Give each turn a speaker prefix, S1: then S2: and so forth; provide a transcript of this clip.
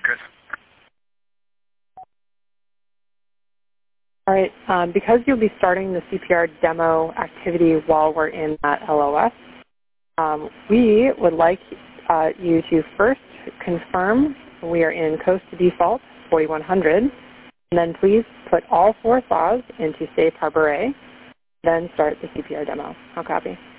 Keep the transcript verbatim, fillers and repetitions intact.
S1: Good.
S2: All right, um, because you'll be starting the C P R demo activity while we're in that L O S, um, we would like uh, you to first confirm we are in Coast to Default forty-one hundred, and then please put all four saws into Safe Harbor A, then start the C P R demo. I'll copy.